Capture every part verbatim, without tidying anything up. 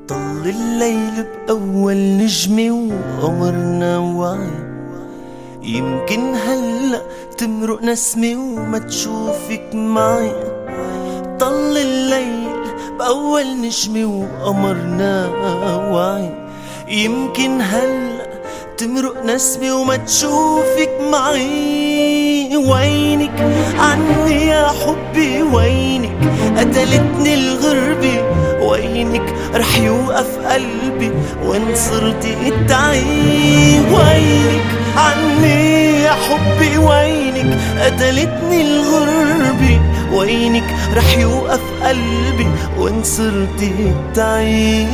طل الليل بأول نجمة وقمرنا واعي، يمكن هلأ تمرق نسمة وما تشوفك معي. طل الليل بأول نجمة وقمرنا واعي، يمكن هلأ تمرق نسمة وما تشوفك معي. وينك عني يا حبي، وينك قتلتني الغربة، وينك رح يوقف قلبي وين صرتي تعي. وينك عني يا حبي، وينك قتلتني الغربة، وينك رح يوقف قلبي وين صرتي تعي.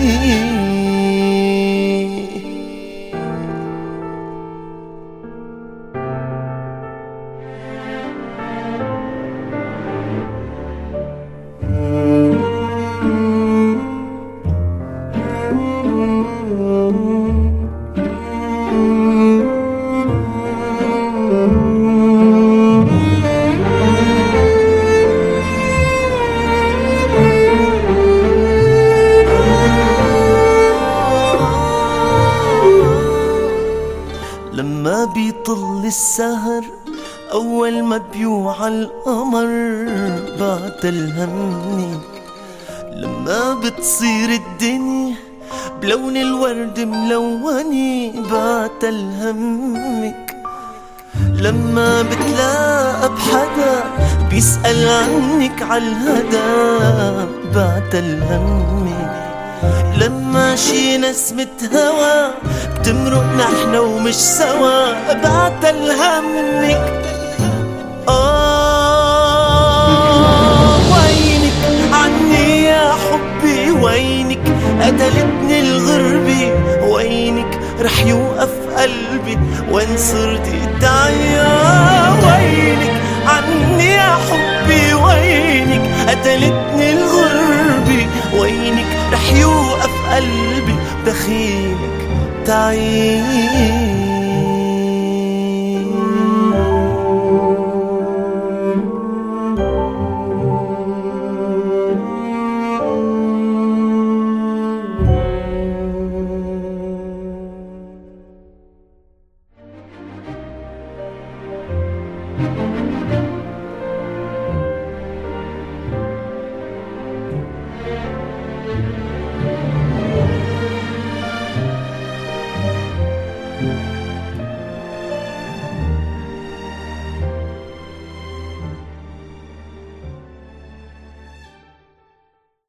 لما بيطل السهر أول ما بيوعى القمر بعتل همك، لما بتصير الدنيا بلون الورد ملونة بعتل همك، لما بتلاقى بحدا بيسأل عنك عالهدا بعتل همك، لما شي نسمة هوا بتمرق نحنا ومش سوا بعتل همك. آه وينك عني يا حبي، وينك قتلتني الغربة، وينك رح يوقف قلبي وين صرتي تعي. وينك عني يا حبي، وينك قتلتني الغربة، وينك رح يوقف قلبي دخيلك تعي. thank you